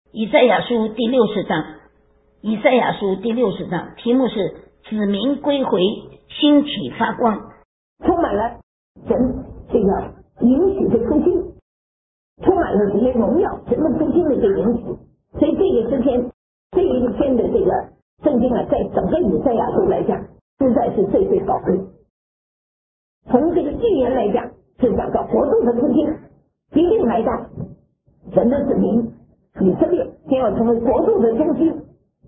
以赛亚书第60章，以赛亚书第60章题目是子民归回，兴起发光， 充满了神这个允许的初心，充满了这些荣耀神的初心的这个允许。所以这个诗篇这一篇的这个圣经啊，在整个以赛亚书来讲实在是最最宝贵。从这个预言来讲，就讲到国度的初心一定来到神的子民以色列将要成为国度的中心，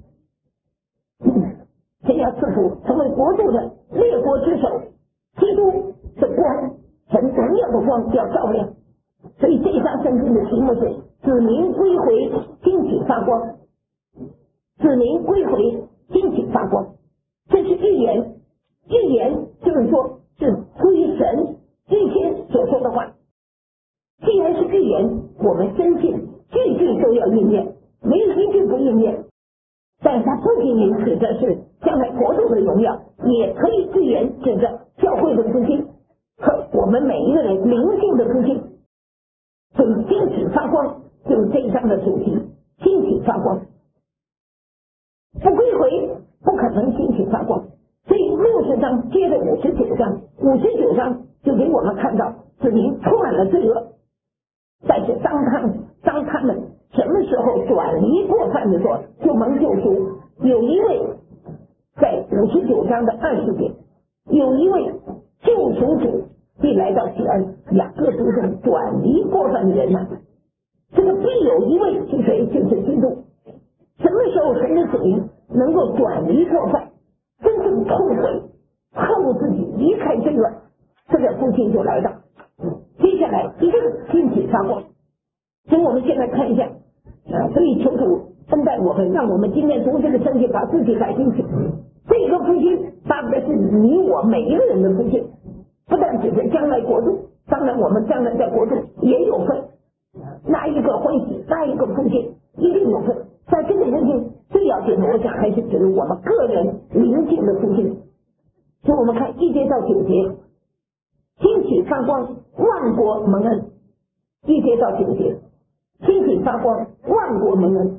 将要赐福成为国度的列国之首，基督的光，神荣耀的光要照亮。所以这一章圣经的题目是子民归回，兴起发光。子民归回，兴起发光，这是预言。预言就是说是出于神预先所说的话。既然是预言，我们深信句句都要应验，没有一句不应验。但是它不仅仅指的是将来国度的荣耀，也可以预言指着教会的复兴和我们每一个人灵性的复兴。所以兴起发光就是这一章的主题，兴起发光。不归回不可能兴起发光。所以60章接着59章，59章就给我们看到子民充满了罪恶，但是当他们什么时候转离过犯的时候就蒙救赎。有一位在59章的20节，有一位救赎主必来到西安，雅各书中转离过犯的人这个必有一位是谁？就是基督。什么时候神的子民能够转离过犯，真正痛悔恨恶自己，离开罪恶，这个复兴就来到。接下来一定兴起发光。所以我们现在看一下所以求主恩待我们，让我们今天读这个圣经把自己摆进去。这个复兴大概是你我每一个人的复兴，不但只是将来国度，当然我们将来在国度也有份，那一个欢喜，那一个复兴一定有份。在这个复兴最要紧的，我想还是指我们个人灵性的复兴。所以我们看1节到9节，兴起发光，万国蒙恩。1节到9节，兴起发光，万国蒙恩。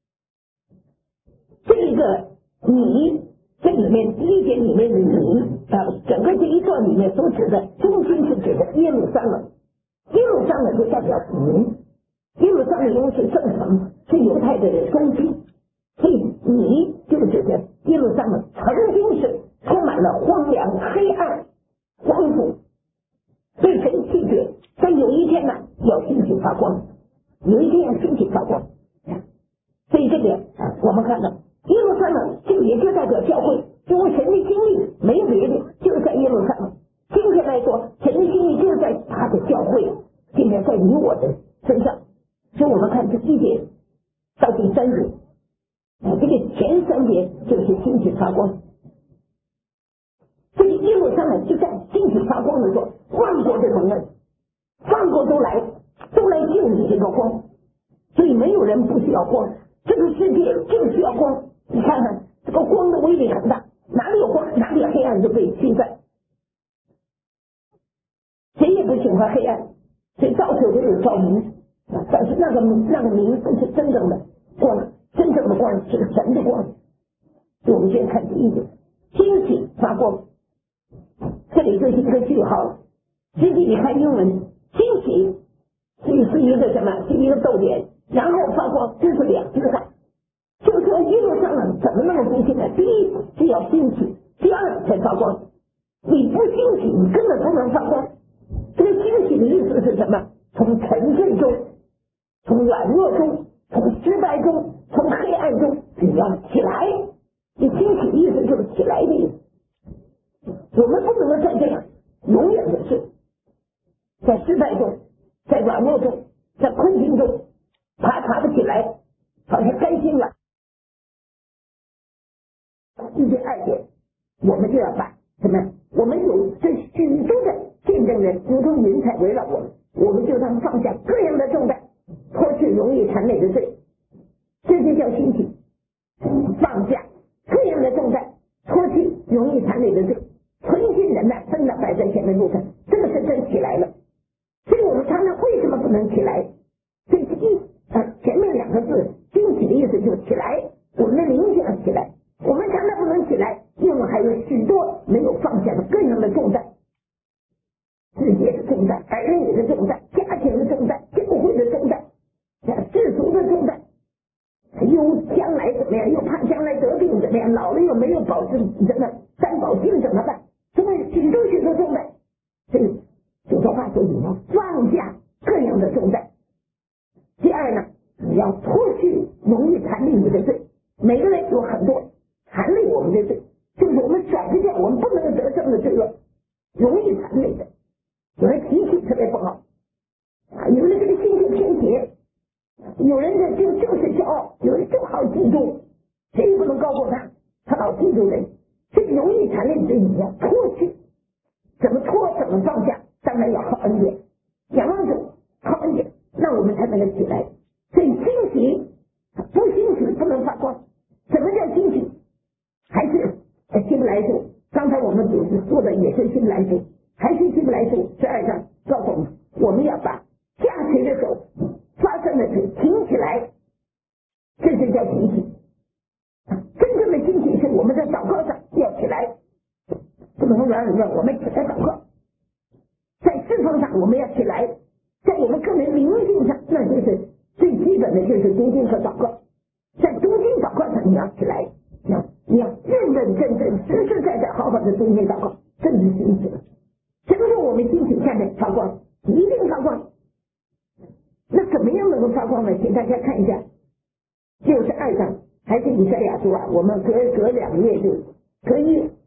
这一个你，这里面第1节里面的你整个这一段里面所指的中心是指的耶路撒冷。耶路撒冷就代表你，耶路撒冷是圣城，是犹太的中心，所以你就指的耶路撒冷曾经是充满了荒凉、黑暗、荒芜，被神弃绝，但有一天要兴起发光，有一天要兴起发光。所以这个我们看到耶路撒冷就也就代表教会，因为神的心意没有别的，就是在耶路撒冷。今天来说，神的心意就是在他的教会，今天在你我的身上。所以我们看这1节到第3节，这个前3节就是兴起发光。这个耶路撒冷就在兴起发光的时候，万国的蒙恩，万国都来救你这个光。所以没有人不需要光，这个世界就需要光。你看看这个光的威力很大，哪里有光哪里黑暗就被驱散，谁也不喜欢黑暗，所以到处都有照明。但是那个明不是真正的光，真正的光是神的光。所以我们先看第1节，兴起发光，这里就是一个句号。实际你看英文，兴起是一个什么？是一个逗点，然后发光，这是2句话。就是说耶路撒冷怎么那么复兴呢？第一是要兴起，第二才发光。你不兴起，你根本不能发光。这个兴起的意思是什么？从沉睡中，从软弱中，从失败中，从黑暗中，你要起来。你兴起的意思就是起来的意思。我们不能够再这样，永远的是在失败中，在软弱中，在困境中爬不起来，好像甘心了。1节2节，我们就要把什么？我们有这许多的见证人如同云彩围绕我们，我们就当放下各样的重担，脱去容易缠累的罪。这就叫兴起，放下各样的重担，脱去容易缠累的罪，存心忍耐，真的摆在前面路上，这个是真起来了。所以我们常常为什么不能起来？这是前面2个字，兴起的意思就起来，我们的灵性要起来。我们常常不能起来，因为还有许多没有放下的各样的重担，世界的重担，儿女的重担，家庭的重担，教会的重担，世俗的重担，又将来怎么样，又怕将来得病怎么样，老了又没有保证什么担保金怎么办？所以许多重担。所以有的话说，你要放下各样的重担。第二呢，你要脱去容易缠累你的罪。每个人有很多缠累我们的罪，就是我们甩不掉，我们不能得胜的罪恶，容易缠累的。有人脾气特别不好，有人这个心就偏邪，有人呢就是骄傲，有人就好嫉妒，谁也不能高过他，他老嫉妒人，这个容易缠累罪你要脱去。怎么脱，怎么放下？当然要靠恩典，仰望主，靠恩典，那我们才能够起来。所以欣喜不欣喜不能发光。什么叫欣喜？还是希伯来书，刚才我们组织说的也是希伯来书，还是希伯来书12章告诉我们，我们要把下垂的手发生的事挺起来，这是叫欣喜。真正的欣喜是我们在祷告上要起来，不能软软软，我们起来祷告。在侍奉上我们要起来，在我们个人灵性上，那就是最基本的就是读经和祷告。在读经祷告上你要起来，你要认认真真实实在在好好的读经祷告，这是欣喜了。什么时候我们欣喜下面发光？一定发光。那怎么样能够发光呢？请大家看一下62章，还是以赛亚书啊，我们隔2页就隔一页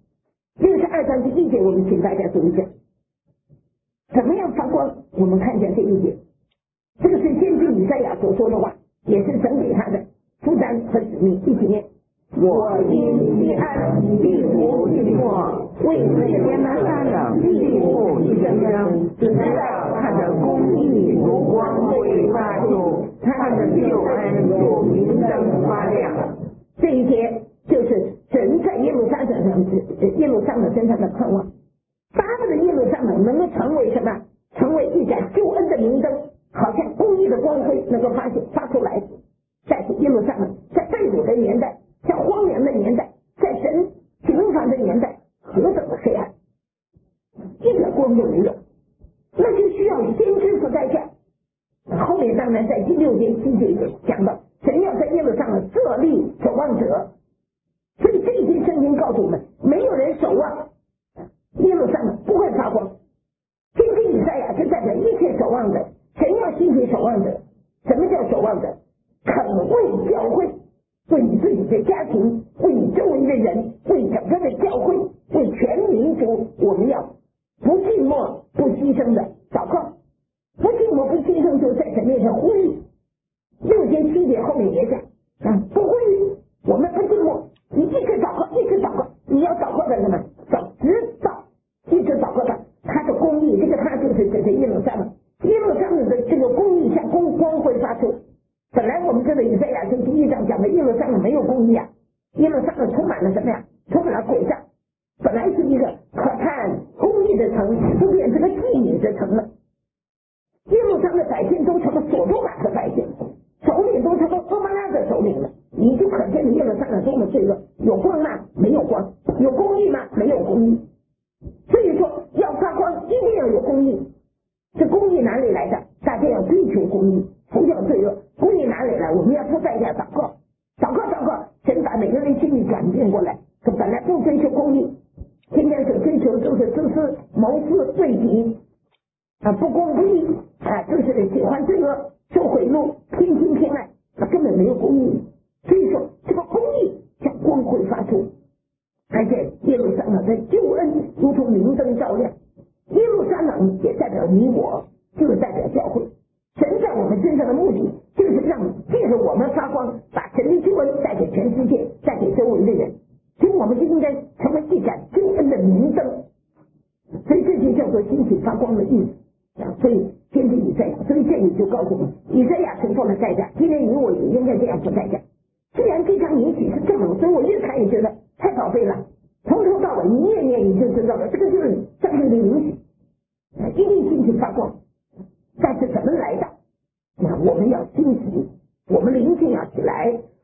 62章第1节，我们请大家读一下，怎么样发光？我们看一下这一节，这个是先知以赛亚所说的话，也是神给他的负担和使命。一起念： 我因西安必无静默，为这边的山冷必不一声声，只知道他的公义如光辉发出，他的救恩如明灯发亮。 这一节就是神在耶路撒冷身上的盼望。巴不得耶路撒冷能够成为什么？成为一盏救恩的明灯，好像公义的光辉能够发出来。在耶路撒冷，在被掳的年代，在荒凉的年代，在神刑罚的年代，何等的黑暗，一点光都没有，那就需要先知付代价。后面当然在第6节7节也讲到，神要在耶路撒冷设立守望者。所以这些圣经告诉我们，没有人守望耶路撒冷不会发光。先知以赛亚是代表一切守望者，神要兴起守望者。什么叫守望者？肯为教会，为你自己的家庭，为你周围的人，为整个的教会，为全民族，我们要不寂寞不牺牲的祷告。不寂寞不牺牲，就在神面前呼吁。6节7节后面也讲不呼吁，我们不寂寞，你一直祷告，一直祷告，你要祷告的什么？直到一直祷告到他的公义，这个他就是指的耶路撒冷。耶路撒冷的这个公义像光辉发出。本来我们知道以赛亚书第1章讲的耶路撒冷没有公义啊，耶路撒冷充满了什么呀？充满了诡诈，本来是一个可看公义的城，就变成了妓女的城了。耶路撒冷的百姓都成了所多玛的百姓，首领都成了俄摩拉的首领了。你就可见耶路撒冷多么罪恶，有光吗？没有光。有公义吗？没有公义。所以说要发光一定要有公义。这公义哪里来的？大家要追求公义，除掉罪恶。公义哪里来？我们要付代价祷告，神把每个人心里转变过来。他本来不追求公义，天天所追求就是自私、谋私、为己不公不义就是喜欢罪恶、受贿赂、偏心偏爱，根本没有公义。所以说这个公义像光辉发出，而且耶路撒冷的救恩如同明灯照亮。耶路撒冷也代表你我，就是代表教会。神在我们身上的目的，就是让借着我们发光，把神的救恩带给全世界，带给周围的人。所以我们就应该成为一盏救恩的明灯。所以这就叫做兴起发光的意思。所以先知以赛亚，所以这里就告诉我们，以赛亚承受了代价，今天你我也应该这样付代价。既然这场引起是这么，所以我越看也觉得太宝贝了。从头到尾你念你就知道了，这个就是上帝的允许，一定兴起发光。但是怎么来的？我们要兴起，我们灵性要起来，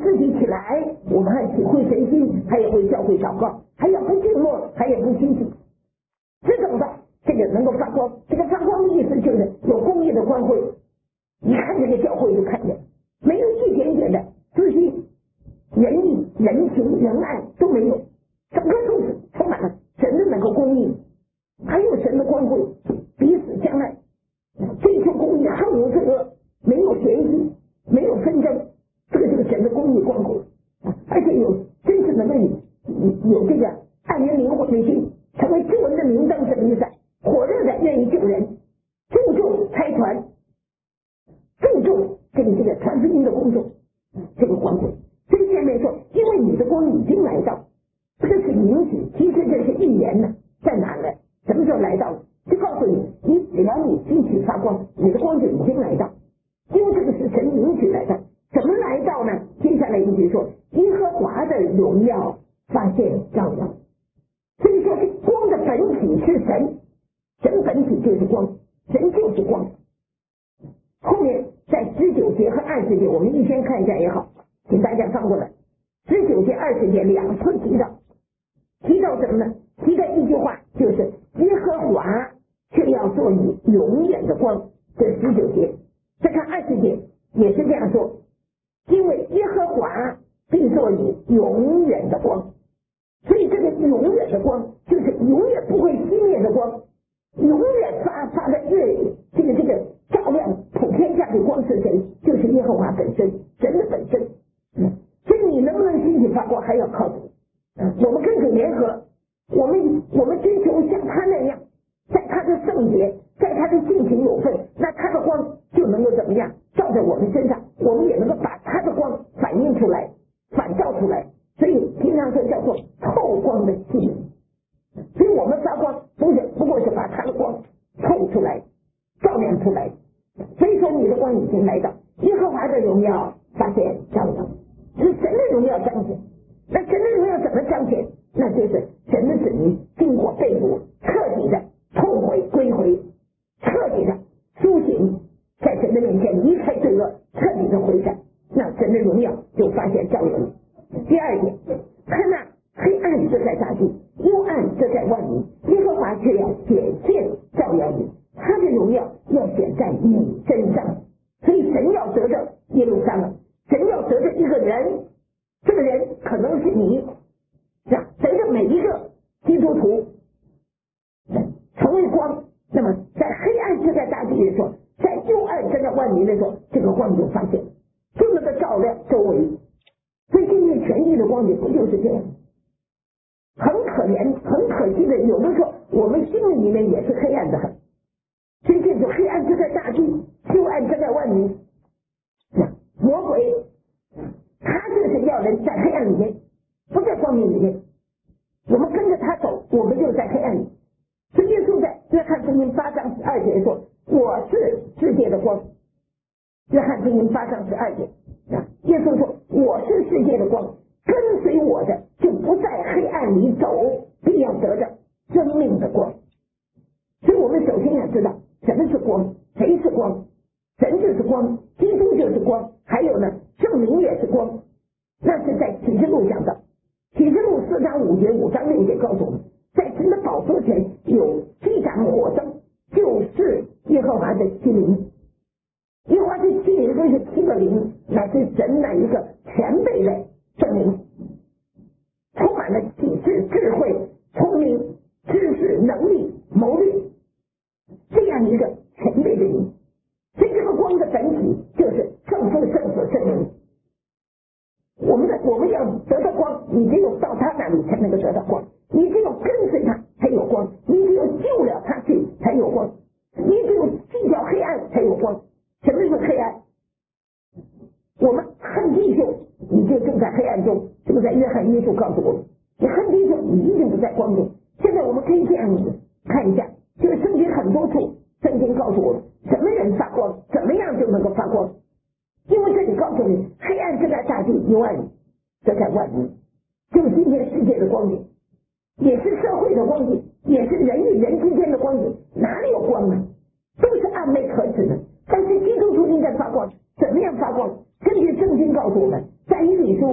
自己起来，我们还体会神心，还要为教会祷告，还要不静默，还要不休息，只等到这个能够发光。这个发光的意思就是有公义的光辉，一看这个教会就看见没有一点点的自信、仁义、人情、仁爱都没有，整个都是充满了神的那个公义，还有神的光辉，彼此相爱，追求公义，恨无罪恶，没有嫌隙，没有纷争，这个就是神的公义光辉，而且有真是能够有这个爱人灵魂的心，成为救人的明灯，什么意思？火热的愿意救人，注重差传，注重这个传福音的工作，这个光辉。所以下面说，因为你的光已经来到，这是允许，其实这是预言呢，在哪呢？什么时候来到？就告诉你，你只要你进去发光，你的光就已经来到，因为这个是神允许来到。怎么来到呢？接下来一句说，耶和华的荣耀发现照耀。所以说，这光的本体是神，神本体就是光，神就是光。后面在19节和20节，我们一先看一下也好，请大家翻过来。19节、20节两次提到什么呢？提到一句话，就是耶和华却要做你永远的光。这19节，再看20节也是这样说，因为耶和华必做你永远的光。所以这个永远的光就是永远不会熄灭的光，永远发的这个照亮普天下的光是谁？就是耶和华本身，神的本身。所以你能不能兴起发光还要靠主。我们跟主联合，我们追求像他那样，在他的圣洁，在他的性情有份，那他的光就能够怎么样照在我们身上，我们也能够把他的光反映出来，反照出来。所以平常说叫做透光的器皿。所以我们发光不过是把他的光透出来，照亮出来。所以说你的光已经来到，耶和华的荣耀发现照耀，是神的荣耀彰显。那神的荣耀怎么彰显？那就是神的子民经过被掳，彻底的痛悔归回，彻底的苏醒，在神的面前离开罪恶，彻底的回转，那神的荣耀就发现照耀你。第二点，看那黑暗遮盖大地，幽暗遮盖万民，耶和华却要显现照耀你，他的荣耀要显在你身上。所以神要得着耶路撒冷，神要得着一个人，这个人可能是你，得着每一个基督徒成为光。那么在黑暗遮盖大地的时候，在幽暗遮盖万民的时候，这个光就发现，就能够照亮周围。所以今天全地的光景不就是这样？很可怜很可惜的，有的时候我们心里面也是黑暗的很。所以这种黑暗遮盖大地，幽暗遮盖万民，魔鬼他就是要人在黑暗里面，不在光明里面。我们跟着他走，我们就在黑暗里。所以耶稣在约翰福音8章12节说，我是世界的光。约翰福音8章12节，耶稣说我是世界的光，跟随我的就不在黑暗里走，必要得着生命的光。所以我们首先要知道什么是光，谁是光，神就是光，基督就是光，还有呢圣灵也是光。那是在启示录讲的，启示录4章5节5章6节告诉我们，在神的宝座前有7盏火灯，就是耶和华的7灵。耶和华这7灵都是7个灵，乃是神那一个全备的圣灵，充满了启示、智慧、聪明、知识、能力、谋略，这样一个全备的灵。所以这个光的本体就是圣父、圣子、圣灵。我们要得到光，你只有到他那里才能够得到光，你只有跟随他才有光，你只有救了他去才有光，你只有弃掉黑暗才有光。什么是黑暗？我们恨弟兄，你就正在黑暗中。这个在约翰1书告诉我们，你恨弟兄，你一定不在光中。现在我们可以这样看一下，就是圣经很多处，圣经告诉我们什么人发光，怎么样就能够发光。因为这里告诉你，黑暗遮盖大地，幽暗遮盖万民，就是今天世界的光景，也是社会的光景，也是人与人之间的光景。哪里有光呢？都是暗昧可耻的。但是基督徒应该发光，怎么样发光？根据圣经告诉我们，在以理书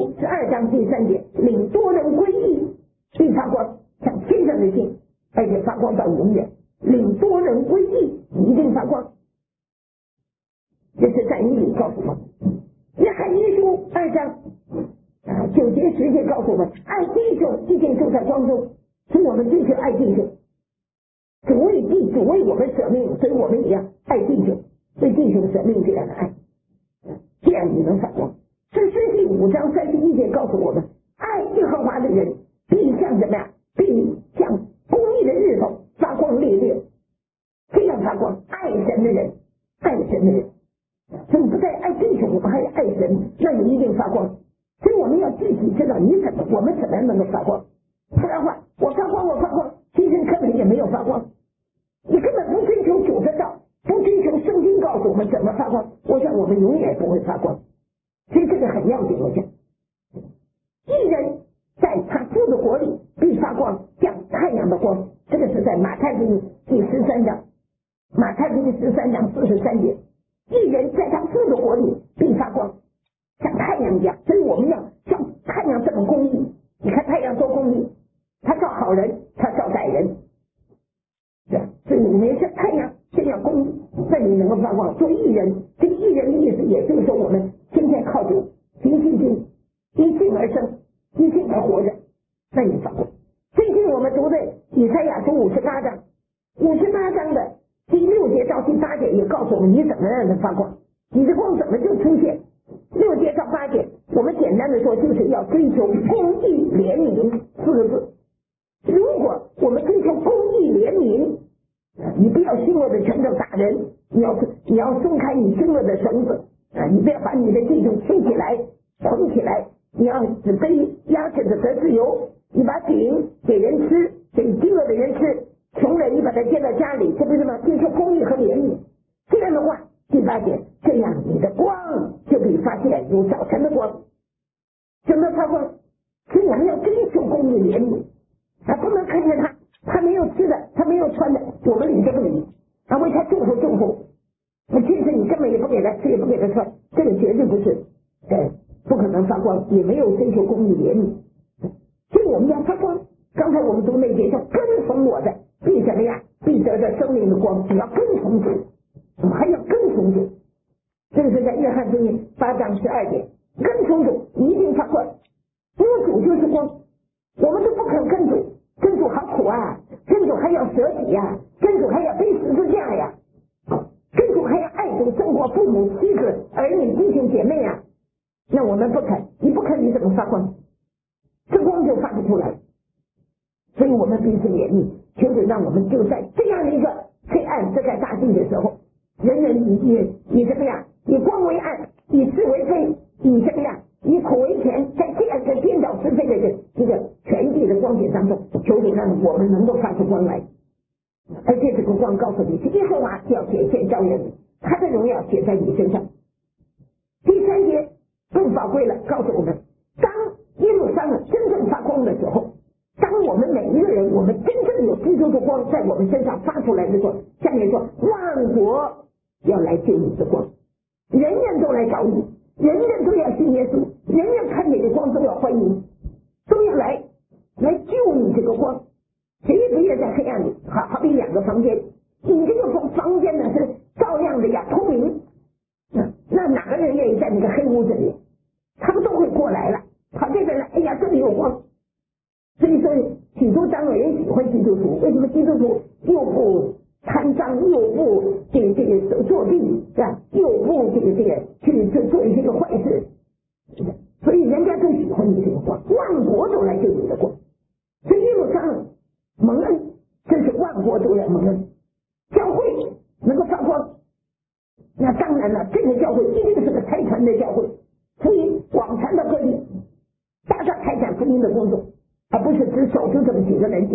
第3节，领多人归义，并发光，像天上的星，而且发光到永远。领多人归义，一定发光。这是在你里告诉我们。约翰一书2章9节10节告诉我们，爱弟兄一定就在光中，所以我们追求爱弟兄。主为我们舍命，所以我们也要爱弟兄，对弟兄舍命这样的爱，这样你能发光。这诗记5章31节告诉我们，爱耶和华的人必像怎么样？必像公义的日头发光烈烈，这样发光。爱神的人，所以不但爱弟兄，我们还要爱神，那你一定发光。所以我们要具体知道我们怎么能够发光。不然的话，我发光，其实根本也没有发光。你根本不追求主的道，不追求圣经告诉我们怎么发光，我想我们永远不会发光。所以这个很要紧。我讲义人在他父的国里必发光，像太阳的光。这个是在马太福音第13章43节，义人在他父的国里必发光，像太阳一样。所以我们要像太阳这么公义。你看太阳多公义，他照好人，他照歹人，所以你们像太阳这样公义，那你能够发光。做义人，这个义人的意思也就是说，我们天天靠主，凭信心，因信而生，因信而活着，那你发光。最近我们读的以赛亚书58章的第6节到第8节也告诉我们你怎么让人发光，你的光怎么就出现。6节到8节，我们简单的说，就是要追求公义怜悯4个字。如果我们追求公义怜悯，你不要心恶的拳头打人，你要松开你心恶的绳子，你不要把你的弟兄牵起来捆起来，你要只被压着的得自由，你把饼给人吃，给饥饿的人吃，穷人你把他接到家里，这不是吗？追求公义和怜悯。这样的话，第8节，这样你的光就可以发现如早晨的光。怎么发光？所以我们要追求公义怜悯，不能看见他没有吃的，他没有穿的，我们理这个理，为他祝福，其实你根本也不给他吃，也不给他穿，这个绝对不是，不可能发光，也没有追求公义怜悯。所以我们要发光。刚才我们读那节叫跟从我的必怎么样？必得着生命的光。你要跟从主，我们还要跟从主。这个是在约翰福音8章12节，跟从主一定发光，因为主就是光。我们都不肯跟主好苦啊，跟主还要舍己呀，跟主还要背十字架呀，跟主还要爱主胜过父母妻子儿女弟兄姐妹啊。那我们不肯，你不肯你怎么发光？这光就发不出来。所以我们彼此怜悯，求主让我们就在这样的一个黑暗遮盖大地的时候，人人以怎么样？以光为暗，以是为非，以怎么样？以苦为甜，在这样一个颠倒是非的这个全地的光景当中，求主让我们能够发出光来。而且这个光告诉你，是耶和华要显现照耀你，他的荣耀显在你身上。第3节更宝贵了，告诉我们，当耶路撒冷真正发光的时候，当我们每一个人，我们真正有基督的光在我们身上发出来的时候，下面说万国要来见你的光，人人都来找你，人人都要信耶稣，人人看你的光都要欢迎，都要来救你这个光。谁也不愿在黑暗里，好比2个房间，你这个房间呢是照亮的呀，通明，那哪个人愿意在那个黑屋子里？他们都会过来了，跑这边来，哎呀，这里有光。所以说许多长老人喜欢基督徒，为什么基督徒又不贪赃，又不这个作弊，是吧？又不这个去做一些个坏事，所以人家都喜欢你这个光，万国都来救你的光。所以耶路撒冷蒙恩，这是万国都来蒙恩。教会能够发光，那当然了，这个教会一定是个财传的教会，福音广传到各地，大大开展福音的工作，而不是只守住这么几个人。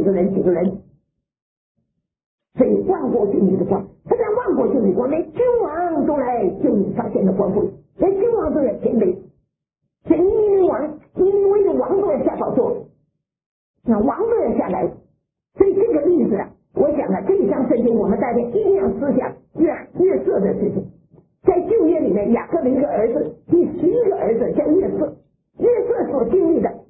所以万国救你的光，不但万国救你光，连君王都来救你发现的光辉，连君王都要谦卑。所以尼尼微的王都要下宝座，那王都要下来。所以这个例子我想这一章圣经我们大家一定要思想约瑟的事情。在旧约里面，雅各的一个儿子，第11个儿子叫约瑟，约瑟所经历的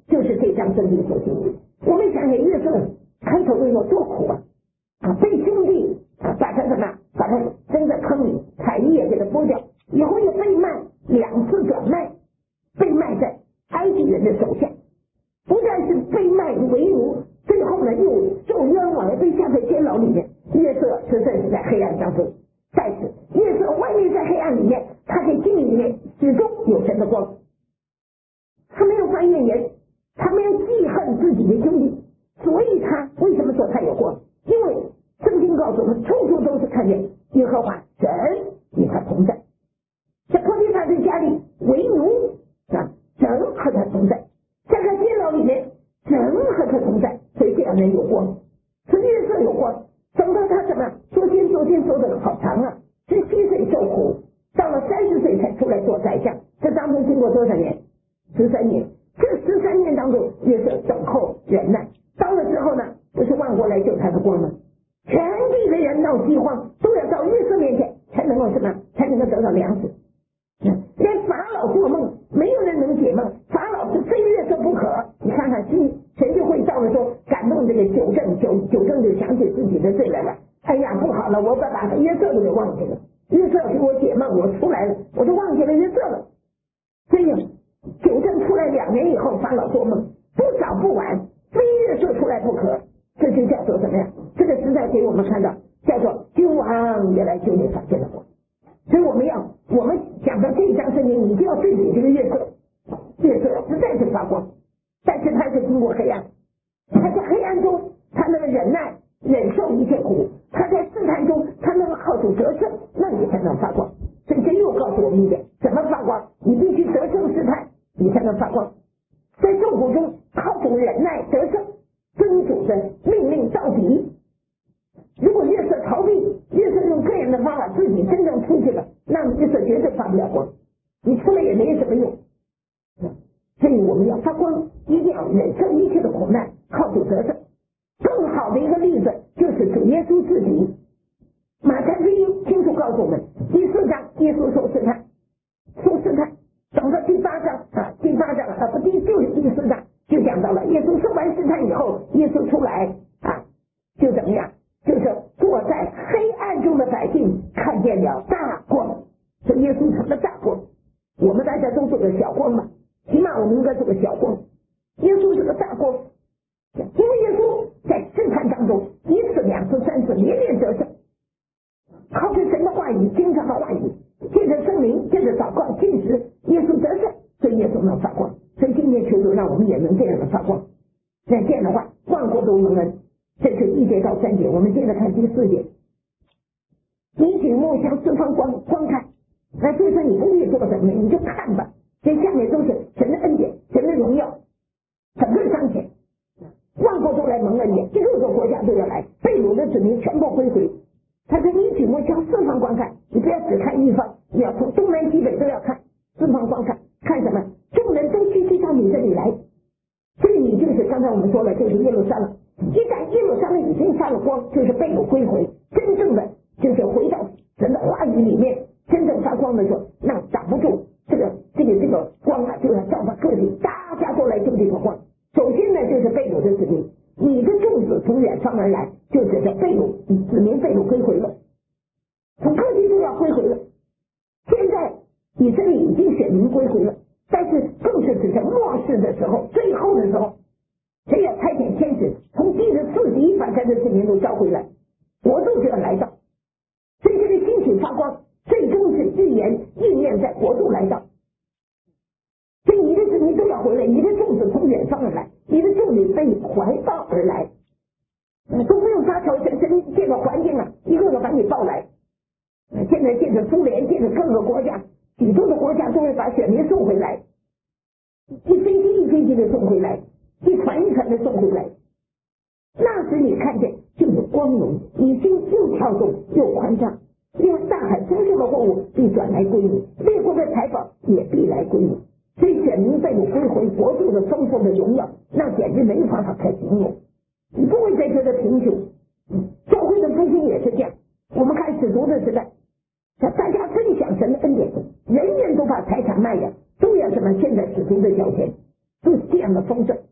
上圣经所经历。我们想想约瑟开头的时候多苦啊！被兄弟把他扔在坑里，彩衣也给他剥掉，以后又被卖2次转卖，被卖在埃及人的手下，不但是被卖为奴，最后呢又受冤枉，被下在监牢里面。约瑟实在是在黑暗当中，但是约瑟外面在黑暗里面，他在心里面始终有神的光，他没有发怨言，他没有记恨自己的兄弟，所以他为什么说他有光？因为圣经告诉我们，处处都是看见耶和华神与他同在。在波提乏在家里为奴神和他同在；在他监牢里面，神和他同在。所以这样人有光，是约瑟有光。等到他怎么昨天说的好长啊，17岁受苦，到了30岁才出来做宰相，这当中经过多少年？13年。这13年当中，约瑟等候忍耐，到了之后呢，不是万国来救他的光吗？全地的人闹饥荒，都要到约瑟面前才能够什么？才能够得到粮食。连法老做梦，没有人能解梦，法老是非约瑟不可。你看看神就会到了说感动这个九正就想起自己的罪来了。哎呀，不好了，我把约瑟都给忘记了。约瑟给我解梦，我出来了，我都忘记了约瑟了。所以九正出来2年以后，法老做梦，不早不晚，非约瑟出来不可。这就叫做什么呀？这个时代给我们看到叫做君王也来救你发现了我。所以我们讲到这一章圣经，你就要对比这个约瑟实在是发光，但是他是经过黑暗，他在黑暗中他能忍耐忍受一切苦，他在试探中他能靠主得胜，那你才能发光。所以这又告诉我们一点，怎么发光？你必须得胜试探，你才能发光。在受苦中靠主忍耐得胜，遵主的命令到底。如果约瑟逃避，约瑟用各样的方法自己真正出去了，那么约瑟绝对发不了光，你出来也没什么用。所以我们要发光，一定要忍受一切的苦难，靠主得胜。更好的一个例子就是主耶稣自己。马太福音清楚告诉我们，第4章耶稣受试探，等到第8章就是第4章就讲到了耶稣受完试探以后，耶稣出来就怎么样？就是坐在黑暗中的百姓看见了大光，所以耶稣成了大光。我们大家都做个小光嘛，起码我们应该做个小光。耶稣是个大光，因为耶稣在试探当中1次、2次、3次连连得胜，靠着神的话语、经常的话语，借着圣灵，借着祷告、禁食，耶稣得胜，所以耶稣能发光。所以今天求主让我们也能这样的发光。那这样的话，万国都蒙恩。这是1节到3节，我们接着看第4节。你举目向四方观看，那就是说你不必做什么，你就看吧。这下面都是神的恩典，神的荣耀，整个彰显，万国都来蒙恩典，6个国家都要来，被掳的子民全部归回。他说你举目向四方观看，你不要只看一方，你要从东南西北都要看，四方观看，看什么？众人都聚集到你这里来。所以你就是刚才我们说了，就是耶路撒冷。一旦耶路撒冷已经发了光，就是被掳归回，真正的就是回到神的话语里面，真正发光的时候，那挡不住这个光就要照到各地，大家都来就这个光。首先呢，就是被掳的子民，你的众子从远方而来，就是这被掳子民被掳归回了，从各地都要归回了。现在以色列已经选民归回了，但是更是指着末世的时候，最后的时候，谁要差遣天使从地的4极把他的子民都召回来，国度就要来到。所以这个星体发光，最终是预言应验在国度来到。所以你的子民都要回来，你的众子从远方而来，你的众女被怀抱而来，都不用发愁，神借着环境一个个把你抱来。现在借着苏联，借着各个国家，许多的国家都会把选民送回来，一飞机一飞机的送回来，一船一船的送回来。那时你看见就是光荣，你心又跳动又宽敞，因为大海丰收的货物必转来归你，列国的财宝也必来归你。所以选民被你归回，国度的丰富的荣耀，那简直没办法可形容。你不会再觉得贫穷。教会的复兴也是这样，我们看使徒的时代，大家分享神的恩典，人人都把财产卖了，都要什么献在使徒的脚前，都是这样的丰盛。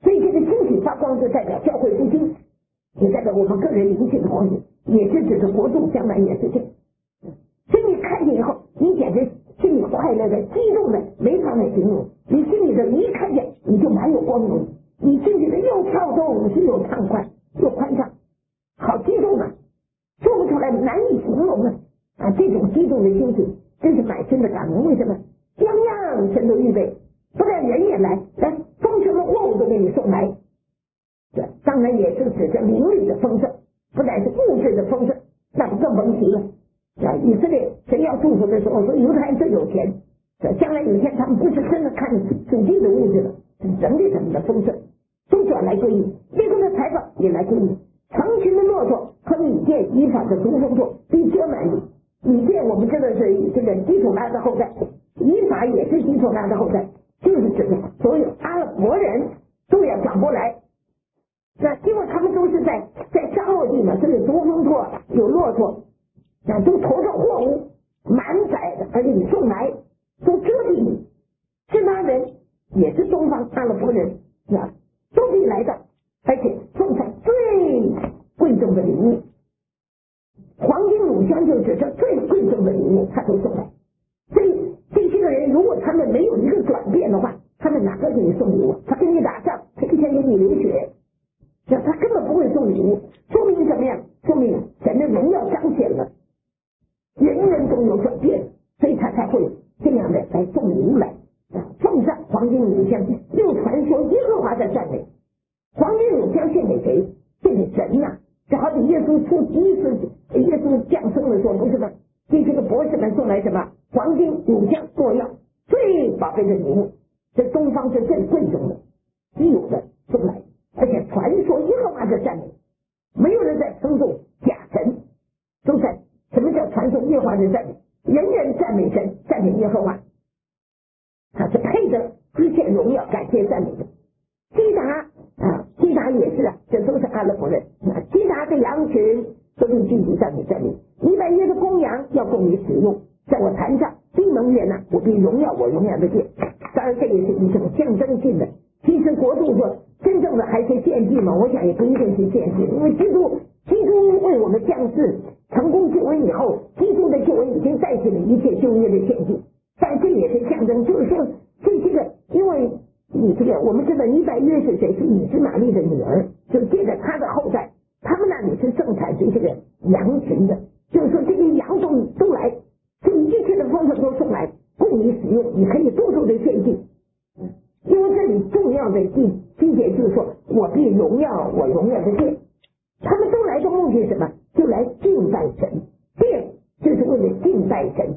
所以这个星体发光就代表教会复兴，也代表我们个人灵性的复兴，也是指着国度将来也是这样。所以你看见以后，你简直心里快乐的、激动的，没法来形容。你心里的一看见，你就满有光荣，你心里的又跳动，是又畅快又宽敞，好激动啊，说不出来，难以形容啊！这种激动的心情真是满心的感恩。为什么？样样神都预备，不但人也来，丰盛的货物都给你送来。这当然也是指着灵里的丰盛，不但是物质的丰盛，那不更甭提了。以色列神要祝福的时候说，犹太人最有钱，将来有一天他们不是真的看属地的物质了，整体他们的丰盛都转来归你，列国的财宝也来归你。成群的骆驼和米甸以法的独峰座必遮满你。米甸我们知道是这个基土拉的后代，以法也是基土拉的后代，就是指的所有阿拉伯人都要转过来。那因为他们都是在沙漠地嘛，这里独峰座有骆驼，都驮着货物满载的，而且你送来都遮蔽你。支那人也是东方阿拉伯人都必来到，而且送上最贵重的礼物，黄金乳香就指着最贵重的礼物，他都送来。所以这些个人如果他们没有一个转变的话，他们哪个给你送礼物？他跟你打仗，他一天给你流血，他根本不会送礼物。说明什么呀？说明神的荣耀彰显了，人人都有转变，所以他才会这样的来送礼物来，奉上黄金乳香，又传说耶和华的赞美。黄金乳香献给谁？献给神呐！这好比耶稣出第一次耶稣降生的时候，不是吗？这些个博士们送来什么黄金乳香作药，最宝贝的礼物，这东方是最贵重的稀有的送来，而且传说耶和华的赞美，没有人在称颂假神，都在什么叫传颂耶和华的赞美？人人赞美神，赞美耶和华，他是配得一切荣耀感谢赞美的。基达也是这都是阿拉伯人。基达的羊群都是聚集赞美赞美，100约的公羊要供你使用，在我坛上闭门园呢，我必荣耀我荣耀的殿。当然这也是一种象征性的，其实国度说真正的还是献祭嘛，我想也不一定是献祭，因为基督为我们降世成功救恩以后，基督的救恩已经代替了一切旧约的献祭，但这也是象征，就是说这个因为你这个我们知道100约是谁？是以实玛利的女儿，就借着他的后代，他们那里是盛产这个羊群的，就是说这些羊都来，就一切的丰盛都送来供你使用，你可以多数的献祭。因为这里重要的经节就是说，我必荣耀我荣耀的殿，他们都来的目的是什么？就来敬拜神，殿就是为了敬拜神，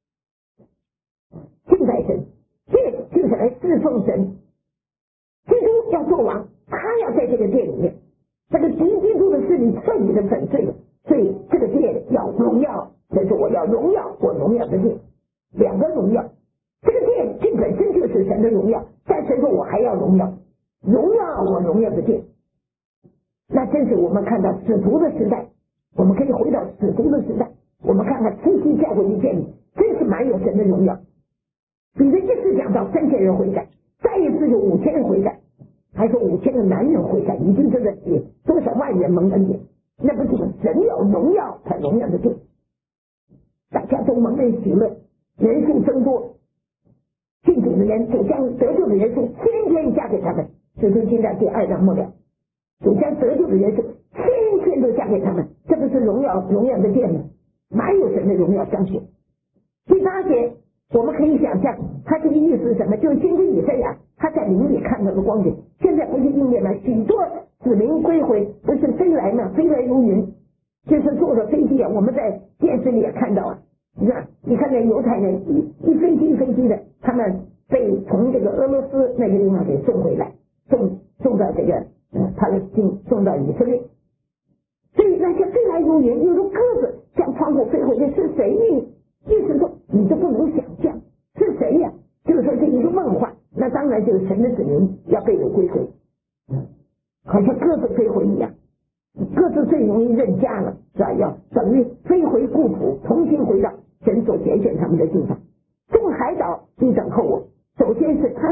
敬拜神，殿就是来侍奉神。基督要做王，他要在这个殿里面，这个敌基督的势力彻底的粉碎了，所以这个殿要荣耀，所以说我要荣耀我荣耀的殿，两个荣耀。这个殿这本身就是神的荣耀，但神说我还要荣耀我荣耀的殿。那真是我们看到使徒的时代，我们可以回到使徒的时代，我们看看初期教会的建立，真是蛮有神的荣耀。彼得一次讲到3000人悔改，再一次就5000人悔改，还说5000个男人悔改，已经真的是多少万人蒙恩典，那不是神要荣耀他荣耀的殿，大家都蒙恩喜乐，人数增多，信主的人主将得救的人数天天加给他们，使徒行传第2章末了，主将得救的人数天天都加给他们，这不是荣耀的殿吗？哪有神的荣耀彰显？第8节我们可以想象，他这个意思是什么？就是先知以赛亚他在灵里看到的光景，现在不是应验吗？许多子民归回，不是飞来吗？飞来如云，就是坐着飞机啊！我们在电视里也看到啊，你看那犹太人一飞机一飞机的，他们被从这个俄罗斯那个地方给送回来，送到这个他的送到以色列。所以那些飞来如云，有如鸽子向窗户飞回去，是谁呢？意思说你都不能想象是谁呀？就是说这一个梦幻，那当然就是神的子民要被我归回，好像鸽子飞回一样。鸽子最容易认家了，是吧？要等于飞回故土，重新回到神所拣选他们的地方。众海岛必等候我。首先是他这个产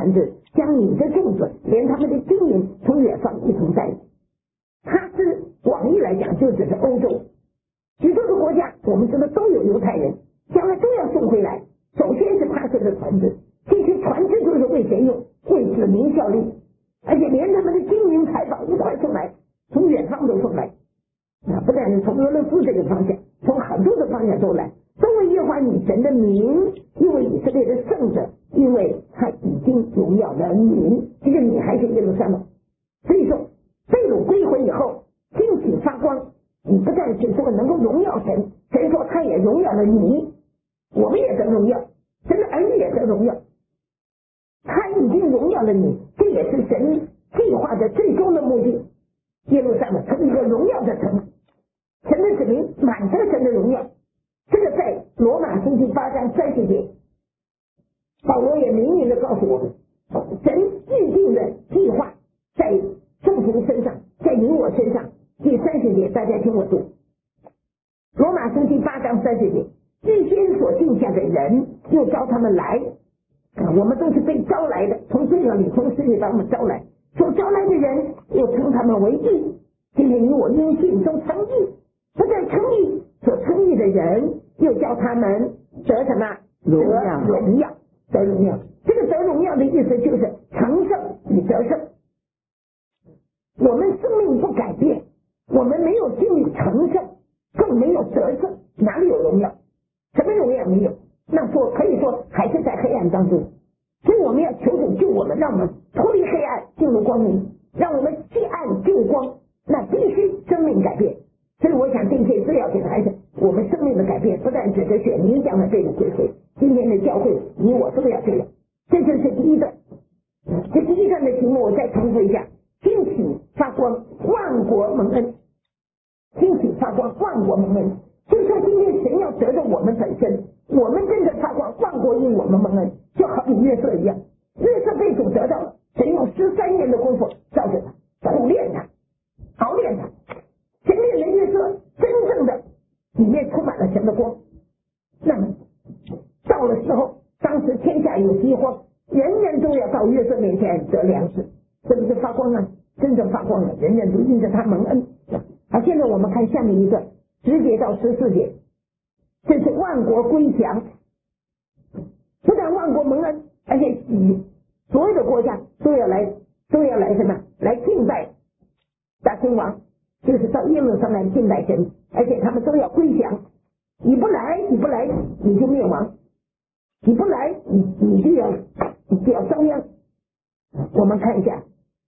船只将你的粽子连他们的金银从远方一同带。它是广义来讲就只是欧洲许多个国家，我们知道都有犹太人，将来都要送回来。首先是帕色的船只，这些船只都是为谁用？为子民效力，而且连他们的金银财宝一块送来，从远方都送来。不但是从俄罗斯这个方向，从很多的方向都来，都为耶和华你神的名，因为以色列的圣者，因为他已经荣耀了你，这个你还是耶路撒冷。所以说被掳归回以后兴起发光，你不但是说能够荣耀神，神说他也荣耀了你，我们也得荣耀，神的儿女也得荣耀，他已经荣耀了你，这也是神计划的最终的目的。耶路撒冷成一个荣耀的城，神的子民满得神的荣耀。这个在罗马书第8章30节，保罗也明明的告诉我们，神制定的计划在圣徒身上，在你我身上。第30节大家听我读，罗马书第8章30节，预先所定下的人又招他们来，我们都是被招来的，从罪恶里从世界把我们招来，所招来的人又称他们为义。今天你我因信都称义，不但称义，所称义的人又叫他们得什么？ 荣耀， 荣耀，得荣耀。这个得荣耀的意思就是成圣与得胜。我们生命不改变，我们没有经历成圣，更没有得胜，哪里有荣耀？什么荣耀没有？那说可以说还是在黑暗当中。所以我们要求主救我们，让我们脱离黑暗进入光明，让我们弃暗就光，那必须生命改变。所以我想这些最要紧的还是我们生命的改变，不但只是选民将来被掳归回，今天的教会你我都要这样。这就是第一段。这第一段的题目我再重复一下，兴起发光，万国蒙恩。兴起发光，万国蒙恩，就是说今天神要得着我们本身，我们真的发光，万国因我们蒙恩，就好比约瑟一样，约瑟被主得到了，神用13年的功夫造就他，苦练他，熬练他，神练的约瑟真正的里面充满了神的光。那么到了时候，当时天下有饥荒，人人都要到约瑟面前得粮食，是不是发光了？真正发光了，人人都因着他蒙恩。好，现在我们看下面一段10节到14节，这是万国归降，不但万国蒙恩，而且所有的国家都要来什么？来敬拜大君王，就是到耶路撒冷敬拜神，而且他们都要归降。你不来，你就灭亡；你不来，你就要遭殃。我们看一下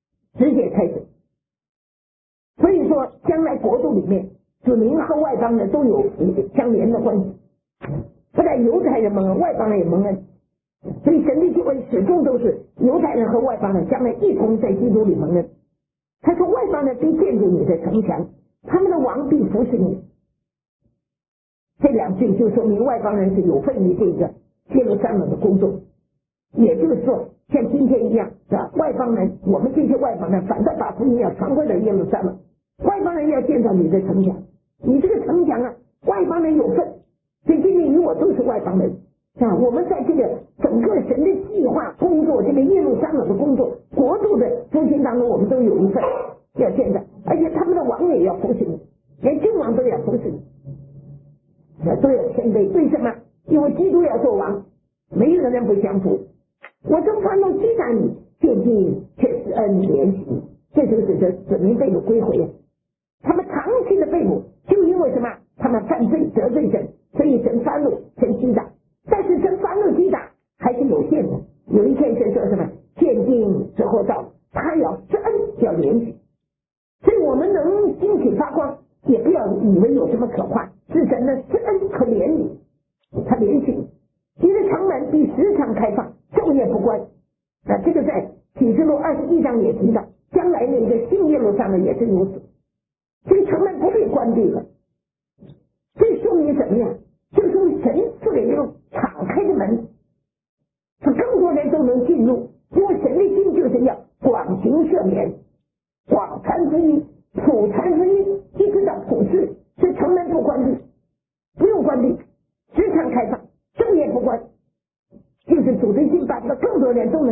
10节开始。所以说将来国度里面子民和外邦人都有相连的关系，不但犹太人蒙恩，外邦人也蒙恩。所以神的计划始终都是犹太人和外邦人将来一同在基督里蒙恩。他说外邦人必建筑你的城墙，他们的王必服侍你。这2句就说明外邦人是有份于这个耶路撒冷的工作，也就是说像今天一样的外邦人，我们这些外邦人反倒把福音要传回到耶路撒冷，外邦人要建造你的城墙，你这个城墙啊，外邦人有份。所以今天你我都是外邦人啊，我们在这个整个神的计划工作，这个耶路撒冷的工作，国度的复兴当中，我们都有一份要建造，而且他们的王也要服侍你，连君王都要服侍你，都要谦卑。为什么？因为基督要做王，没有人不降服。我正发怒击打你，渐进却施恩怜惜，这就是这子民被掳归回啊。他们长期的被掳，就因为什么？他们犯罪得罪神，所以神发怒，神击打。但是神发怒击打还是有限的，有一天神说什么？渐进之后到，他要施恩，要怜惜。所以我们能兴起发光，也不要以为有什么可怕，是神的施恩和怜悯，他怜惜你。你的城门比时常开放，昼夜不关。这个在启示录21章也提到，将来那个新耶路撒冷也是如此。这个城门不被关闭了，这说明什么呀？就说明神赐给这种敞开的门，使更多人都能进入。因为神的心就是要广行赦免，广传福音，普传福音，一直到普世。这城门不关闭，不用关闭，时常开放，昼夜不关，就是主的心把更多人都能够进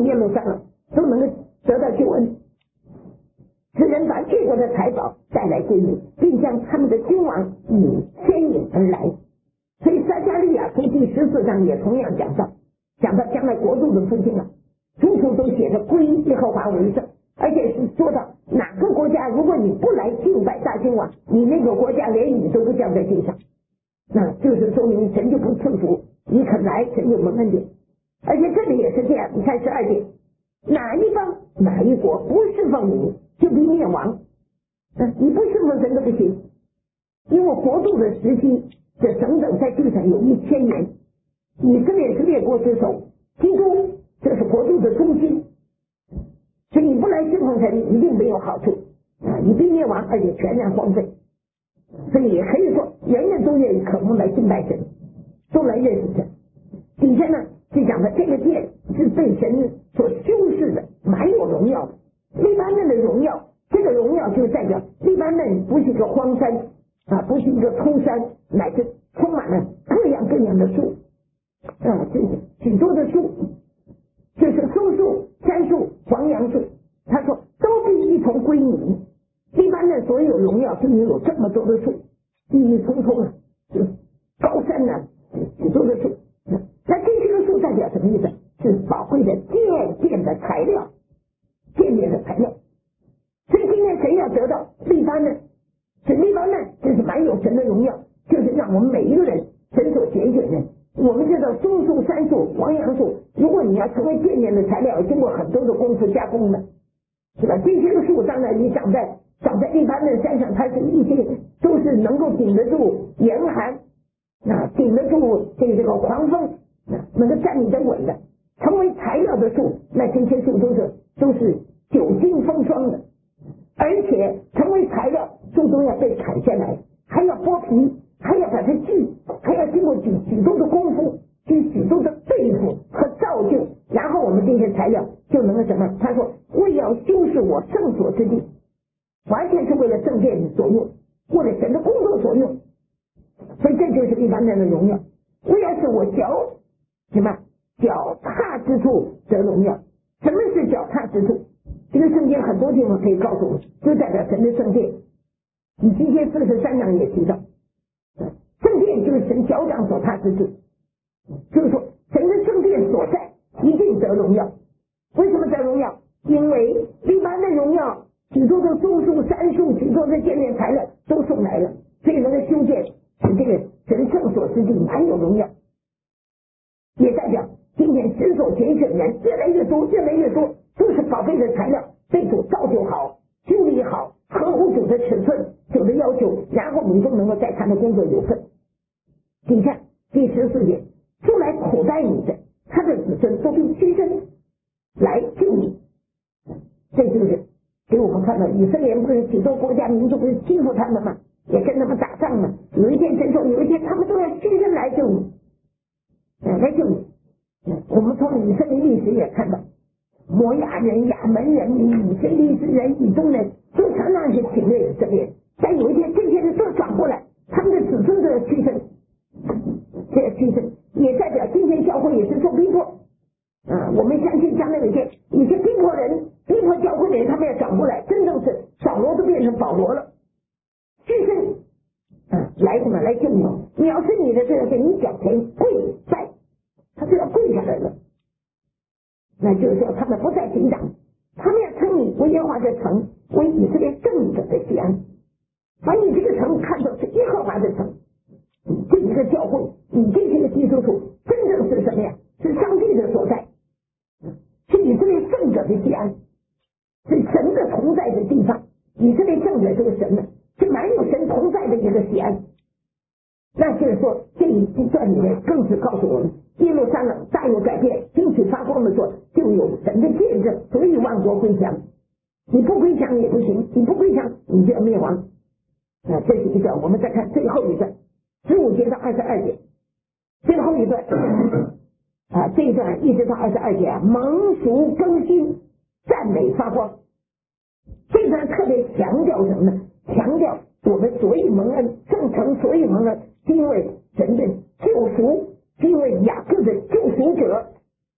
耶路撒冷都能够得到救恩。此人把越国的财宝带来归你，并将他们的君王牵引而来。所以撒迦利亚书第14章也同样讲到将来国度的复兴啊，处处都写着归耶和华为圣，而且是说到哪个国家如果你不来敬拜大君王，你那个国家连雨都不降在地上，那就是说明神就不赐福，你肯来神就蒙恩典。而且这里也是这样，你看12节，哪一方哪一国不侍奉你就必灭亡，你不侍奉神都不行，因为国度的时期这整整在地上有1000年，以色列是列国之首，基督这是国度的中心，所以你不来侍奉神一定没有好处你必灭亡，而且全然荒废。所以也可以说人人都愿意渴慕来敬拜神，都来认识神。底下呢就讲的这个殿是被神所修饰的，蛮有荣耀的。黎巴嫩的荣耀，这个荣耀就代表黎巴嫩不是一个荒山不是一个空山，乃是充满了各样各样的树这许多的树，就是松树、杉树、黄杨树，他说都必一同归你。黎巴嫩所有荣耀就是有这么多的树，郁郁葱葱就高山许多的树。那这些个树代表什么意思？是宝贵的渐的材料，渐的材料。所以今天谁要得到黎巴嫩，这黎巴嫩就是蛮有神的荣耀，就是让我们每一个人神所拣选的。我们知道松树、杉树、黄杨树，如果你要成为渐的材料，经过很多的功夫加工的，是吧？这些个树当然你长在黎巴嫩山上，它是一些都是能够顶得住严寒顶得住这个狂风能够站立得稳的，成为材料的树，那这些树都是久经风霜的，而且成为材料树都要被砍下来，还要剥皮，还要把它锯，还要经过许多的功夫，许多的对付和造就，然后我们这些材料就能够什么？他说为要修饰我圣所之地，完全是为了圣殿所用，为了神的工作所用。所以这就是黎巴嫩的荣耀。为要使我脚踏之处得荣耀。什么是脚踏之处？这个圣经很多地方可以告诉我们，就代表神的圣殿。以西结43章也提到，圣殿就是神脚掌所踏之处，就是说神的圣殿所在一定得荣耀。为什么得荣耀？因为黎巴嫩荣耀许多的松树、杉树，许多的建材料都送来了，所以能够修建使这个神圣所之地蛮有荣耀。也代表今天神所拣选人越来越多，都是宝贝的材料，被主造就好，修理好，合乎主的尺寸、主的要求，然后你都能够在他的工作有份。你看第14节，出来苦待你的，他的子孙都必屈身来救你。这就是给我们看到以色列人不是许多国家民族不是欺负他们吗？也跟他们打仗嘛。有一天神说，有一天他们都要屈身来救你，来救你。我们从以色列历史也看到，摩亚人、亚门人、以非利士人、以东人都常常是侵略以色列，但有一天这些人都转过来，他们的子孙都要屈身。这个屈身也代表今天教会也是受逼迫我们相信将来有一天，一些逼迫教会的人，他们要转过来，真正是扫罗都变成保罗了，屈身来什么？来救你，藐视你的就要在你脚前跪拜，他就要跪下来了。那就是说他们不再紧张，他们要称你为耶和华的城，为以色列正者的西安，把你这个城看作是耶和华的城。这一个教会，你这些个基督徒真正是什么呀？是上帝的所在，是以色列圣者的西安，是神的同在的地方。以色列圣者这个神呢，是蛮有神同在的一个西安。那就是说这一段里面更是告诉我们，耶路撒冷大有改变，兴起发光的时候，就有神的见证，所以万国归降。你不归降也不行，你不归降你就要灭亡。这是一段。我们再看最后一段，15节到22节，最后一段这一段一直到22节蒙赎更新，赞美发光。这一段特别强调什么呢？强调我们所以蒙恩，圣城所以蒙恩，是因为神的救赎，是因为雅各的救赎者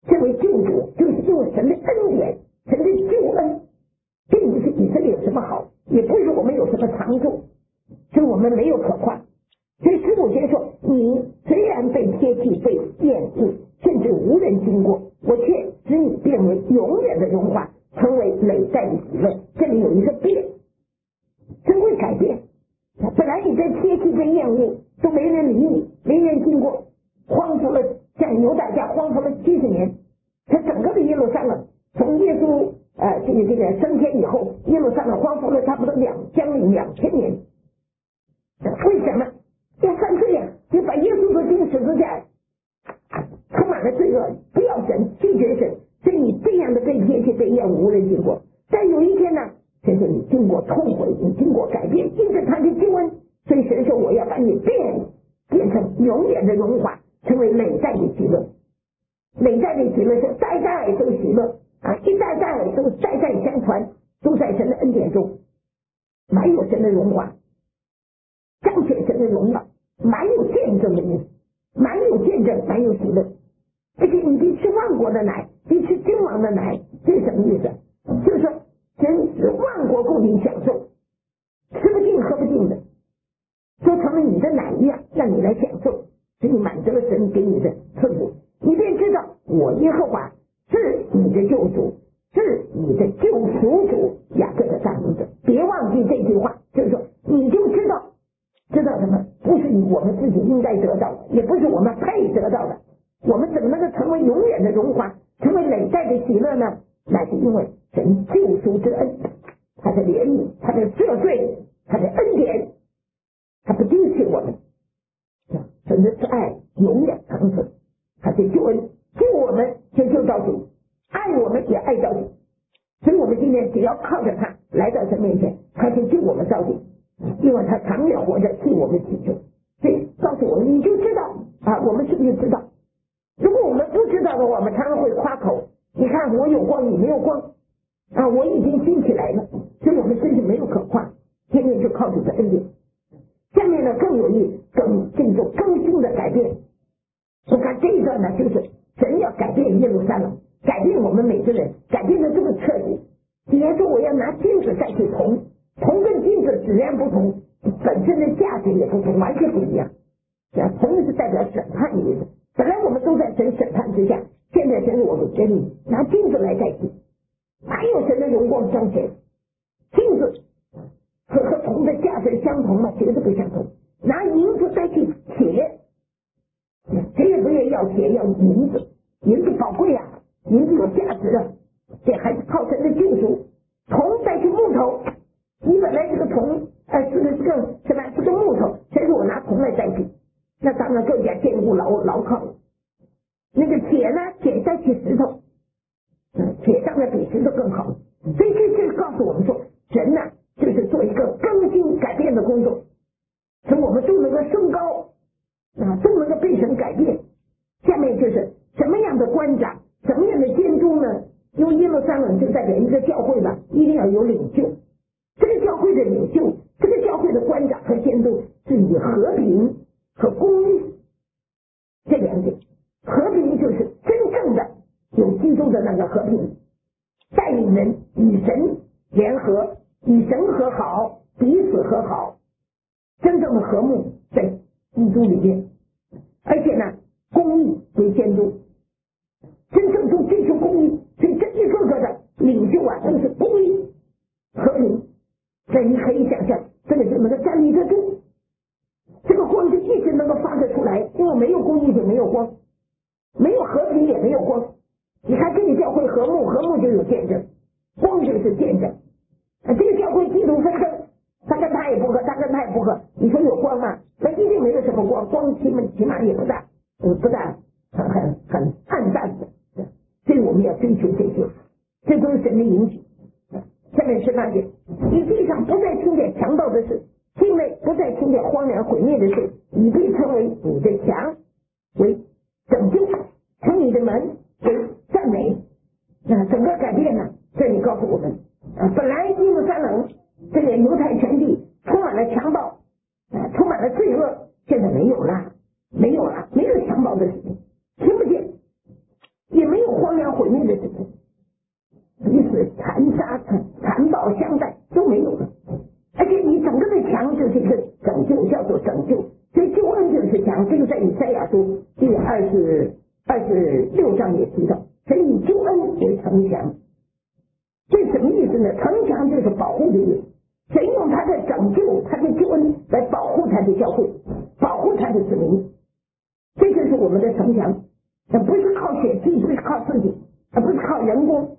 这位救主就是因为神的恩典，神的救恩，并不是以色列有什么好，也不是我们有什么长处，所以我们没有可夸。所以15节说，你虽然被撇弃，被厌恶，甚至无人经过，我却使你变为永远的荣华，成为累代的喜乐。这里有一个变，真会改变。本来你在撇弃被厌恶，都没人理你，没人经过，荒芜了，像犹大家荒芜了70年。他整个的耶路撒冷，从耶稣这个升天以后，耶路撒冷荒芜了差不多将近2000年。为什么？要犯罪呀！就把耶稣都钉十字架，充满了罪恶，不要神，拒绝神，所以你这样的被撇弃、被厌恶，无人经过。但有一天呢，神说你经过痛悔，你经过改变，因着他的救恩，所以神说我要把你变成永远的荣华，成为累代的喜乐。累代的喜乐是代代都喜乐啊，一代代都代代相传，都在神的恩典中，满有神的荣华，彰显神的荣耀，满有见证的意思，满有见证，满有喜乐。而且你比吃万国的奶，比吃君王的奶，这是什么意思？就是说神使万国供你享受，吃不尽喝不尽的，就成了你的奶一样，让你来享受，使你满足了神给你的赐福，你便知道我耶和华是你的救主，是你的救赎主，雅各的大能者。别忘记这句话，就是说你就知道什么？不是我们自己应该得到的，也不是我们配得到的。我们怎么能够成为永远的荣华，成为累代的喜乐呢？那是因为神救赎之恩，他的怜悯，他的赦罪，他的恩典，他不丢弃我们，神的慈爱永远长存，他的救恩救我们就救到底，爱我们也爱到底。所以我们今天只要靠着他来到神面前，他就救我们到底，因为他长远活着替我们祈求。所以告诉我们，你就知道啊，我们是不是知道？如果我们不知道的话，我们常常会夸口，你看我有光，你没有光啊，我已经兴起来了，所以我们真是没有可夸，天天就靠主的恩典。下面呢更有这种更新的改变。我看这一段呢，就是神要改变耶路撒冷，改变我们每个人，改变的这个彻底。比如说我要拿金子再去铜跟金子质量不同，本身的价值也不同，完全不一样。铜是代表审判的意思，本来我们都在神审判之下，现在神我们给你拿金子来代替，哪有神的荣光彰显？金子和铜的价值相同吗？绝对不相同。拿银子代替铁，谁也不愿意要铁，要银子，银子宝贵啊，银子有价值啊，这还是靠神的救赎。铜代替木头，你本来这个铜是个木头，但是我拿铜来代替，那当然更加坚固牢靠了。那个铁呢，铁代替石头，铁当然比石头更好。所以这告诉我们说，神呢就是做一个更新改变的工作，使我们都能够升高啊，都能够被神改变。下面就是什么样的官长，什么样的监督呢？因为耶路撒冷就代表一个教会吧，一定要有领袖。这个教会的领袖，这个教会的官长和监督是以和平和公义这两点。和平就是真正的有基督的那个和平，带领人与神联合，与神和好，彼此和好，真正的和睦在基督里面。而且呢，公义为监督，真正都追求公义，所以这一个个的领袖啊，都是公义和平。所以你可以想象，这个就能够站立得住，这个光就一直能够发得出来，因为没有公义就没有光，没有和平也没有光。你看这个教会和睦，和睦就有见证，光就是见证。这个教会基督纷争，他跟他也不合，他跟他也不合，你说有光吗？那一定没有什么光，光起码也不大，很暗淡的。所以我们要追求这些，这都是神的允许。下面18节，你地上不再听见强暴的事，境内不再听见荒凉毁灭的事，你必称为你的墙，为拯救，从你的门为赞美。整个改变呢，这里告诉我们，本来耶路撒冷这个犹太全地充满了强暴，充满了罪恶，现在没有了，没有强暴的事情，听不见，也没有荒毁灭的事情，彼此残杀、残暴相待都没有了。而且你整个的墙就是一个拯救，叫做拯救，所以救恩就是墙。这个在以赛亚书第26章也提到，所以以救恩为城墙。这什么意思呢？城墙就是保护的意思，神用他的拯救、他的救恩来保护他的教会，保护他的子民。这就是我们的城墙，不是靠血气，不是靠自己，不是靠人工，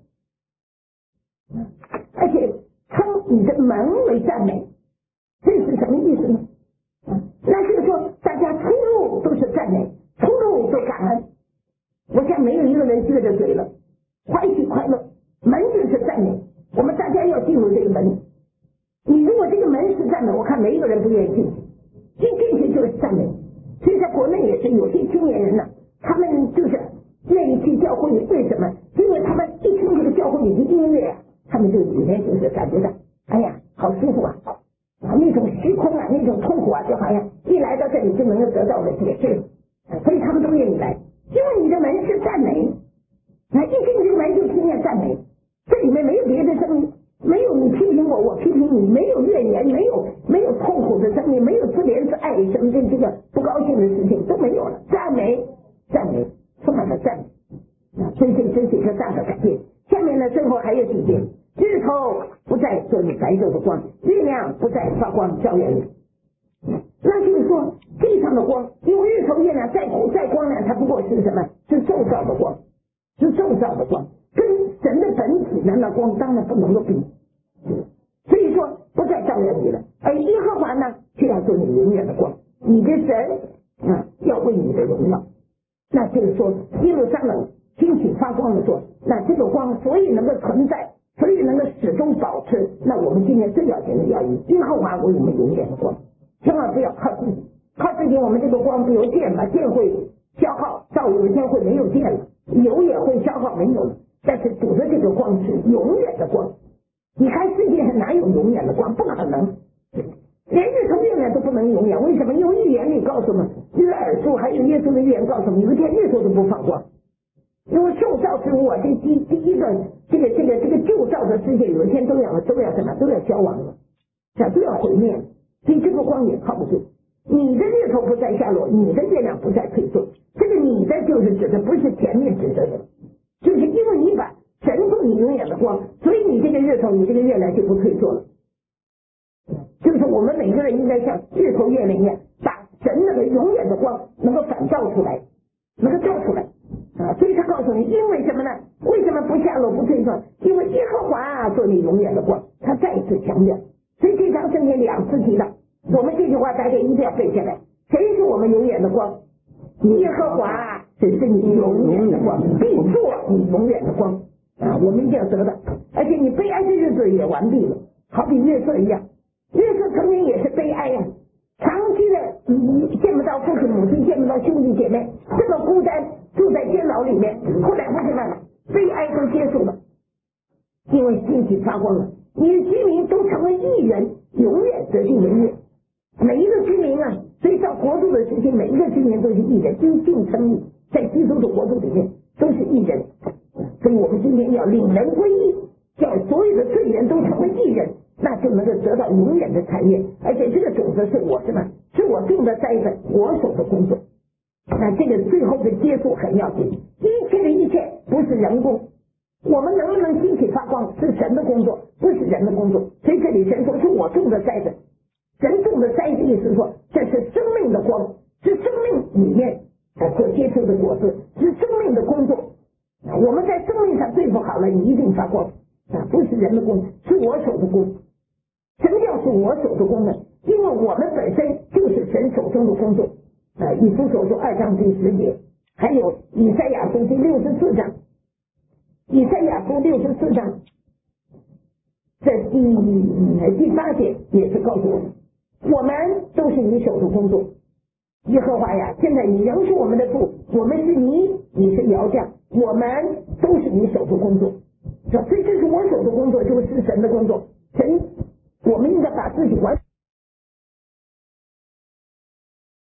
而且称你的门为赞美。这是什么意思呢？那就是说大家出入都是赞美，出入都感恩。我想没有一个人撅着嘴了，欢喜快乐。门就是赞美，我们大家要进入这个门。你如果这个门是赞美，我看没一个人不愿意进去，进去就是赞美。所以在国内也是有些青年人呢，他们就是愿意去教会，为什么？因为他们一听这个教会里的音乐啊，他们就里面就是感觉到，哎呀，好舒服啊，那种虚空啊，那种痛苦啊，就好像一来到这里就能够得到了解释，所以他们都愿意来，因为你的门是赞美，一进这个门就听见赞美，这里面没有别的声音，没有你批评我，我批评你，没有怨言，没有痛苦的声音，没有自怜自爱什么的这个不高兴的事情都没有了，赞美，充满了赞美。真是一个大的改变。下面呢，最后还有几点：日头不再做你白昼的光，月亮不再发光照耀你。那就是说，地上的光，因为日头、月亮再光亮，它不过是什么？是受造的光，是受造的光，跟神的本体的那光当然不能够比。所以说，不再照耀你了，而耶和华呢，却要做你永远的光，你的神要为你的荣耀。那就是说，耶路撒冷兴起发光的时候，那这个光所以能够存在，所以能够始终保持，那我们今天最要紧的要以耶和华为我们永远的光，千万不要靠自己，靠自己我们这个光比如电嘛，电会消耗，到有一天会没有电了，油也会消耗没有了，但是主的这个光是永远的光。你看世界上哪有永远的光？不可能，连日头月亮都不能永远。为什么？因为预言里告诉我们，约珥书还有耶稣的预言告诉我们，有一天日头都不放光。因为受造之物啊，这第一个这个旧造的世界，有一天都要什么？都要消亡了，都要毁灭了。所以这个光也靠不住。你的日头不再下落，你的月亮不再退缩。这个你的就是指的不是前面指的，就是因为你把神做你永远的光，所以你这个日头，你这个月亮就不退缩了。就是我们每个人应该像日头月亮一样，把神那个永远的光能够反照出来，能够照出来所以他告诉你，因为什么呢？为什么不下落不退缩？因为耶和华做你永远的光，他再一次强调。所以这章圣经2次提到，我们这句话大家一定要背下来。谁是我们永远的光？耶和华只是你永远的光，必做你永远的光我们一定要得到。而且你悲哀的日子也完毕了，好比约瑟一样，约瑟曾经也是悲哀长期的见不到父亲母亲，见不到兄弟姐妹，这么孤单，住在监牢里面。后来为什么悲哀都结束了？因为兴起发光了，你的居民都成为义人，永远得进人乐。每一个居民所以到国度的时期，每一个居民都是义人，因信称义，在基督的国度里面都是义人。所以我们今天要领人归义，叫所有的罪人都成为义人，那就能够得到永远的产业。而且这个种子是我什么？是我种的栽的，我手的工作。那这个最后的结束很要紧，一切的一切不是人工，我们能不能兴起发光是神的工作，不是人的工作。所以这里神说是我种的栽的，神种的栽的意思说这是生命的光，是生命里面所结出的果子，是生命的工作。我们在生命上对付好了，你一定发光不是人的功，是我手的功。什么叫是我手的功呢？因为我们本身就是神手中的工作以弗所书2章第10节，还有以赛亚书第64章，以赛亚书64章这第8节也是告诉我们，我们都是你手的工作。耶和华呀，现在你仍是我们的父，我们是你是窑匠，我们都是你手的工作。所以这是我手的工作，就是神的工作。神，我们应该把自己完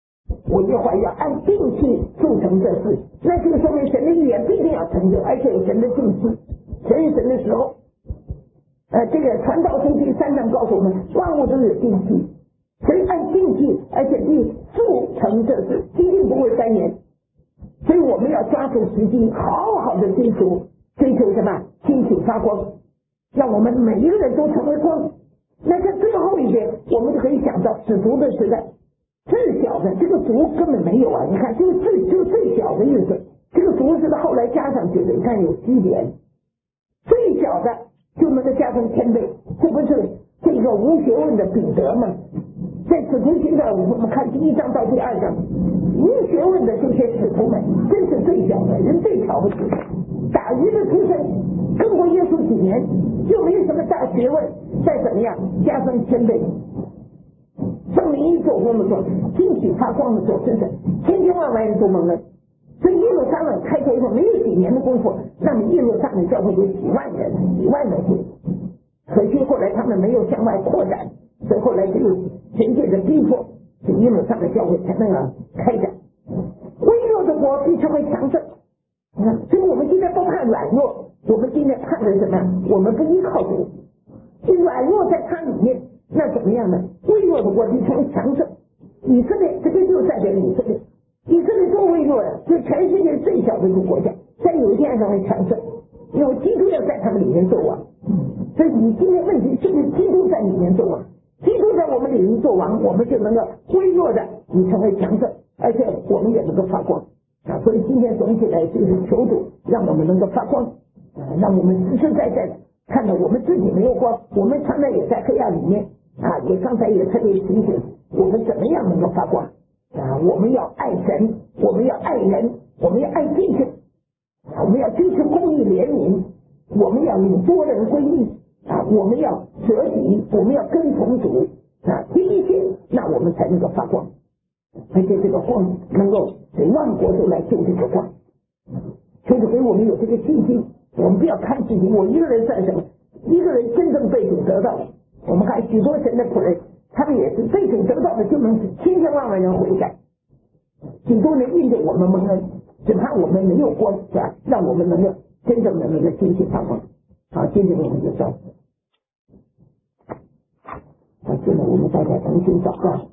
我耶和华要按定期促成这事。那这个说明神的预言必定要成就，而且有神的定期，神的时候。这个传道书第3章告诉我们，万物都有定期，神按定期，而且必促成这事，一定不会耽延。所以我们要抓住时机，好好的追求什么？兴起发光，让我们每一个人都成为光。那在最后一点，我们就可以想到使徒的时代，最小的这个族根本没有啊！你看，就最小的意思，这个族是后来加上去的，你看有基点，最小的就能够加成1000倍，这不是这个无学问的彼得吗？在使徒行传，我们看第1章到第2章，无学问的这些使徒们，真是最小的人，最瞧不起。打鱼的出身，跟过耶稣几年，又没有什么大学问，再怎么样加上1000倍。圣灵一做工的时候，兴起发光的时候，真是千千万万人都蒙恩。所以耶路撒冷开头以后没有几年的功夫，那么耶路撒冷教会有几万人进。可惜后来他们没有向外扩展，所以后来只有神界的逼迫，这耶路撒冷教会才能开展。微弱的国必成为强盛。所以我们今天不怕软弱，我们今天怕的是什么呀？我们不依靠主，你软弱在他里面，那怎么样呢？微弱的国必成为强盛。以色列，这个就代表以色列。以色列多微弱呀，是全世界最小的一个国家，但有一天成为强盛，因为基督要在他们里面做王。所以你今天问题是不是基督在里面做王？基督在我们里面做王，我们就能够微弱的你成为强盛，而且我们也能够发光。所以今天总体来就是求主让我们能够发光，让我们实实在在的看到我们自己没有光，我们常常也在黑暗里面也刚才也特别提醒我们怎么样能够发光我们要爱神，我们要爱人，我们要爱弟兄，我们要追求公义怜悯，我们要领多人归义我们要舍己，我们要跟从主这一切，那我们才能够发光。而且这个光能够使万国都来救这个光，求主给我们有这个信心。我们不要看自己，我一个人算什么？一个人真正被主得到，我们看许多神的仆人，他们也是被主得到的，就能使千千万万人悔改。许多人因着我们蒙恩，只怕我们没有光，是吧？让我们能够真正的那个兴起发光。好，接着我们就说，现在我们大家同心祷告。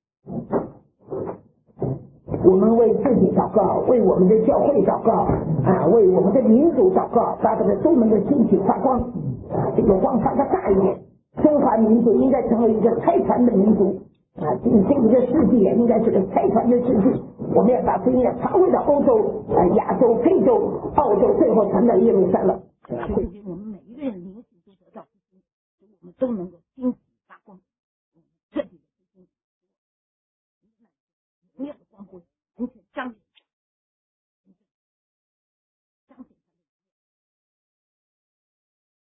我们为自己祷告，为我们的教会祷告为我们的民族祷告，把他们都能够兴起发光这个光发得大一点。中华民族应该成为一个开传的民族这个世纪也应该是个开传的世纪。我们要把福音传回到欧洲亚洲、非洲、澳洲，最后传到耶路撒冷。我们每一个人灵性都得到福音，我们都能够兴起发光，彻底的福音，荣耀的光辉。